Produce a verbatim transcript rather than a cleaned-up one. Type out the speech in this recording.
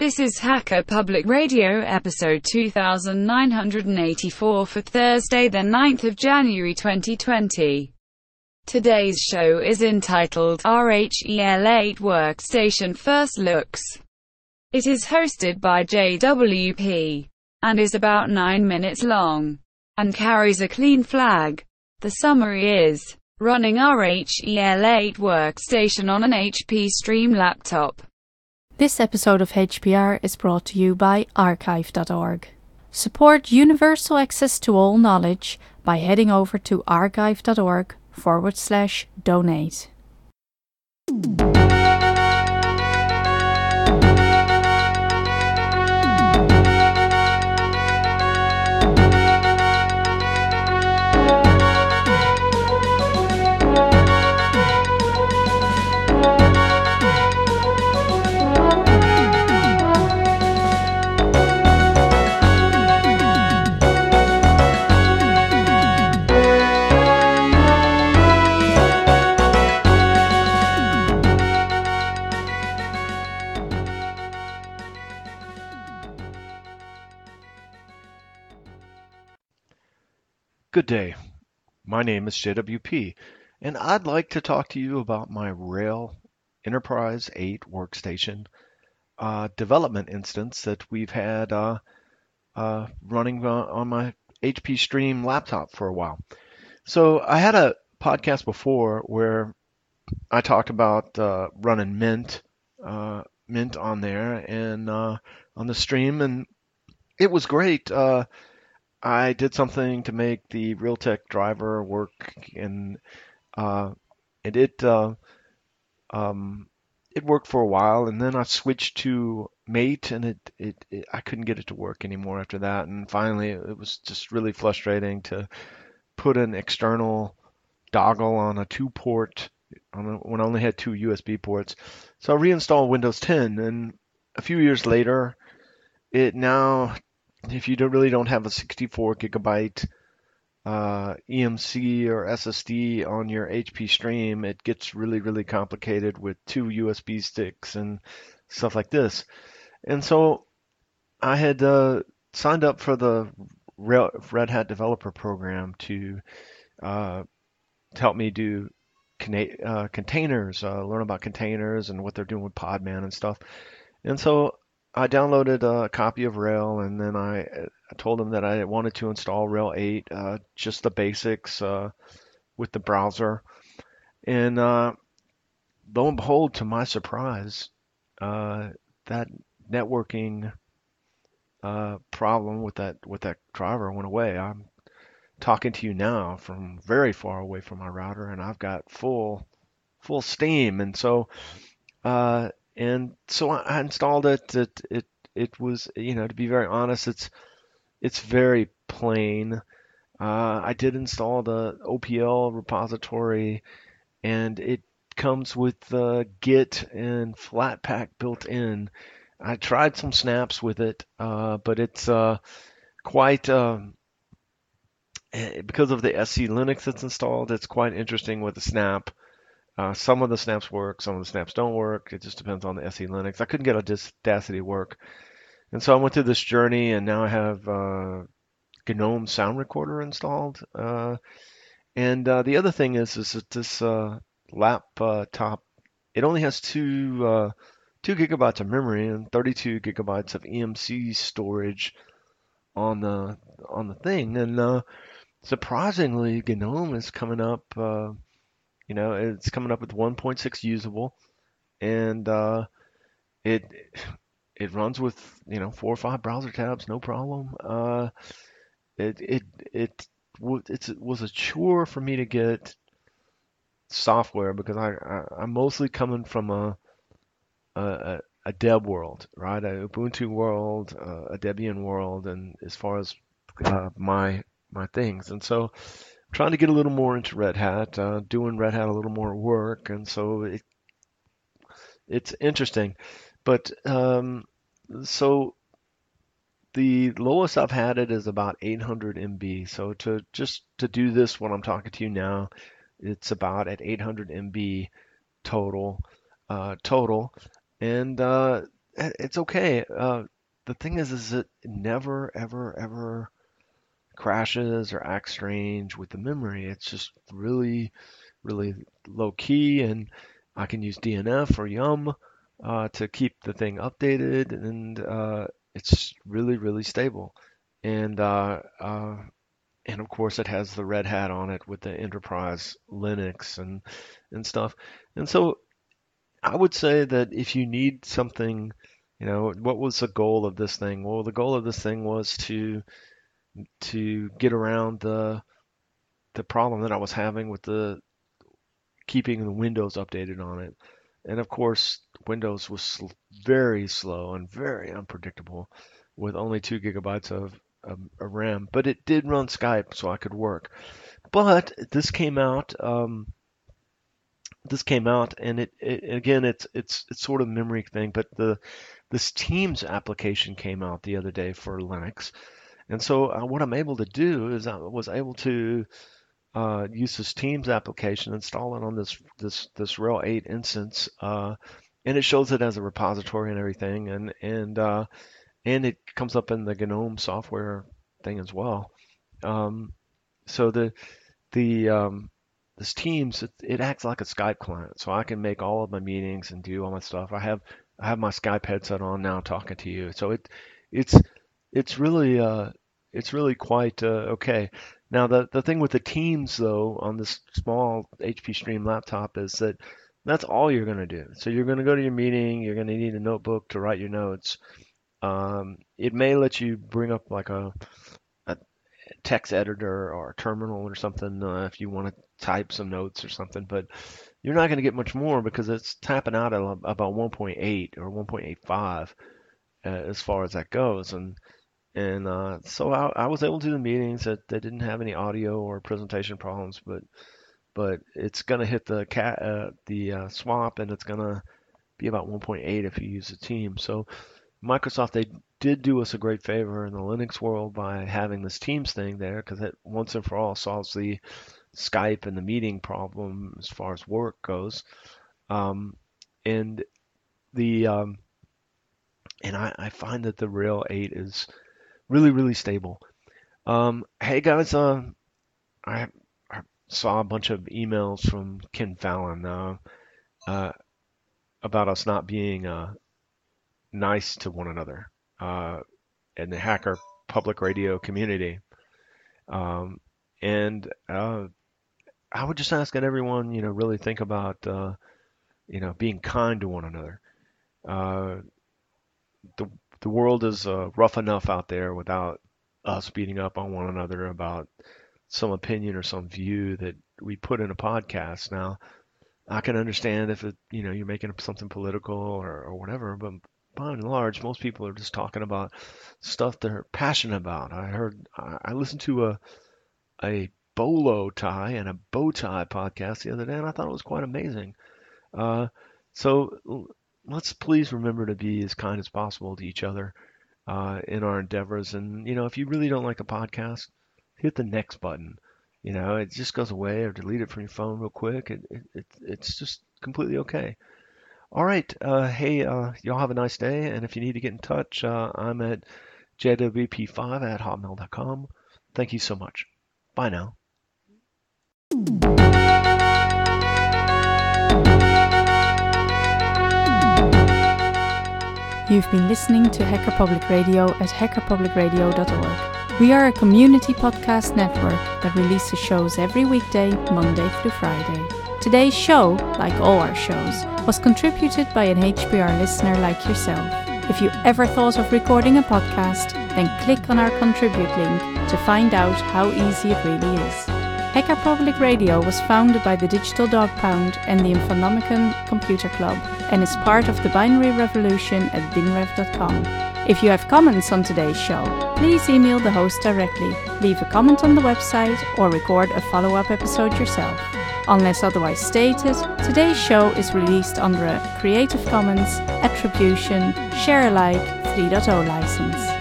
This is Hacker Public Radio episode two thousand nine hundred eighty-four for Thursday the ninth of January twenty twenty. Today's show is entitled R H E L eight Workstation First Looks. It is hosted by J W P and is about nine minutes long and carries a clean flag. The summary is: running R H E L eight Workstation on an H P Stream laptop. This episode of H P R is brought to you by archive dot org. Support universal access to all knowledge by heading over to archive dot org forward slash donate. Good day. My name is J W P, and I'd like to talk to you about my RHEL Enterprise eight workstation uh, development instance that we've had uh, uh, running uh, on my H P Stream laptop for a while. So I had a podcast before where I talked about uh, running Mint, uh, Mint on there and uh, on the stream, and it was great. Uh, I did something to make the Realtek driver work, and uh, and it uh, um, it worked for a while, and then I switched to Mate, and it, it, it I couldn't get it to work anymore after that, and finally it was just really frustrating to put an external dongle on a two-port on a, when I only had two U S B ports. So I reinstalled Windows ten, and a few years later, it now, if you don't really don't have a sixty-four gigabyte uh, E M C or S S D on your H P Stream, it gets really, really complicated with two U S B sticks and stuff like this. And so I had uh, signed up for the Red Hat Developer Program to, uh, to help me do conna- uh, containers, uh, learn about containers and what they're doing with Podman and stuff. And so I downloaded a copy of RHEL, and then I, I told them that I wanted to install RHEL eight, uh, just the basics uh, with the browser. And uh, lo and behold, to my surprise, uh, that networking uh, problem with that with that driver went away. I'm talking to you now from very far away from my router, and I've got full full steam. And so. Uh, And so I installed it. It it it was, you know, to be very honest, it's it's very plain. Uh, I did install the O P L repository, and it comes with the Git and Flatpak built in. I tried some snaps with it, uh, but it's uh, quite um, eh, because of the S C Linux that's installed. It's quite interesting with the snap. Uh, some of the snaps work, some of the snaps don't work. It just depends on the S E Linux. I couldn't get Audacity to work. And so I went through this journey, and now I have uh, GNOME Sound Recorder installed. Uh, and uh, the other thing is, is that this uh, laptop, it only has two uh, two gigabytes of memory and thirty-two gigabytes of E M C storage on the on the thing. And uh, surprisingly, GNOME is coming up. Uh, You know, it's coming up with one point six usable, and uh, it it runs with, you know, four or five browser tabs, no problem. Uh, it it it w- it's, it was a chore for me to get software because I, I I'm mostly coming from a a, a Deb world, right? A Ubuntu world, uh, a Debian world, and as far as uh, my my things, and so. Trying to get a little more into Red Hat, uh, doing Red Hat a little more work, and so it, it's interesting. But um, so the lowest I've had it is about eight hundred M B. So to just to do this when I'm talking to you now, it's about at eight hundred M B total, uh, total, and uh, it's okay. Uh, the thing is, is it never, ever, ever crashes or acts strange with the memory. It's just really, really low key, and I can use D N F or Yum uh, to keep the thing updated, and uh, it's really, really stable. And uh, uh, and of course, it has the red hat on it with the enterprise Linux and and stuff. And so I would say that if you need something, you know, what was the goal of this thing? Well, the goal of this thing was to to get around the the problem that I was having with the keeping the Windows updated on it. And of course, Windows was sl- very slow and very unpredictable with only two gigabytes of, of, of RAM. But it did run Skype, so I could work. But this came out. Um, this came out, and it, it again, it's it's it's sort of a memory thing. But the this Teams application came out the other day for Linux, and so uh, what I'm able to do is I was able to uh, use this Teams application, install it on this this this RHEL eight instance, uh, and it shows it as a repository and everything, and and uh, and it comes up in the GNOME software thing as well. Um, so the the um, this Teams it, it acts like a Skype client, so I can make all of my meetings and do all my stuff. I have I have my Skype headset on now talking to you, so it it's it's really uh, it's really quite uh, okay. Now the the thing with the Teams though on this small H P Stream laptop is that that's all you're going to do. So you're going to go to your meeting, you're going to need a notebook to write your notes. Um, it may let you bring up like a, a text editor or a terminal or something uh, if you want to type some notes or something, but you're not going to get much more because it's tapping out at about one point eight or one point eight five uh, as far as that goes. And and uh, so I, I was able to do the meetings that, that didn't have any audio or presentation problems, but but it's going to hit the cat uh, the uh, swap, and it's going to be about one point eight if you use the team. So Microsoft, they did do us a great favor in the Linux world by having this Teams thing there, because it once and for all solves the Skype and the meeting problem as far as work goes. Um, and the um, and I, I find that the RHEL eight is really, really stable. Um, hey guys, uh, I, I saw a bunch of emails from Ken Fallon uh, uh, about us not being uh, nice to one another uh, in the Hacker Public Radio community. Um, and uh, I would just ask that everyone, you know, really think about, uh, you know, being kind to one another. Uh, the the world is uh, rough enough out there without us beating up on one another about some opinion or some view that we put in a podcast. Now, I can understand if it, you know, you're making up something political or, or whatever, but by and large, most people are just talking about stuff they're passionate about. I heard, I I listened to a a bolo tie and a bow tie podcast the other day, and I thought it was quite amazing. Uh, so l- let's please remember to be as kind as possible to each other uh, in our endeavors. And you know, if you really don't like a podcast, hit the next button. You know, it just goes away, or delete it from your phone real quick. It, it, it it's just completely okay. All right. Uh, hey, uh, y'all have a nice day. And if you need to get in touch, uh, I'm at j w p five at hotmail dot com. Thank you so much. Bye now. You've been listening to Hacker Public Radio at hacker public radio dot org. We are a community podcast network that releases shows every weekday, Monday through Friday. Today's show, like all our shows, was contributed by an H P R listener like yourself. If you ever thought of recording a podcast, then click on our contribute link to find out how easy it really is. Hacker Public Radio was founded by the Digital Dog Pound and the Infonomicon Computer Club and is part of the binary revolution at binrev dot com. If you have comments on today's show, please email the host directly, leave a comment on the website, or record a follow-up episode yourself. Unless otherwise stated, today's show is released under a Creative Commons Attribution Share Alike three point oh license.